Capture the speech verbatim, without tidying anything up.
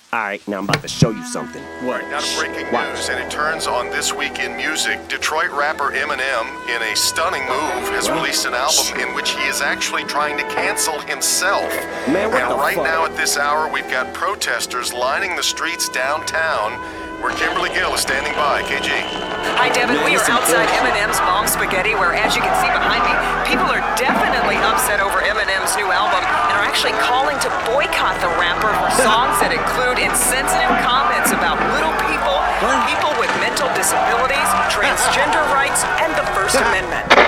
Alright, now I'm about to show you something. What? Now to breaking Watch. news, and it turns on This Week in Music. Detroit rapper Eminem, in a stunning move, has released an album in which he is actually trying to cancel himself. Man, what and the right fuck? now at this hour, we've got protesters lining the streets downtown, where Kimberly Gill is standing by. K G. Hi, Devin. Man, We are listen, outside Phil. Eminem's Mom Spaghetti, where, as you can see behind me, people are definitely upset over Eminem's new album and are actually calling to boycott the rapper for songs that include insensitive comments about little people, people with mental disabilities, transgender rights, and the First Amendment.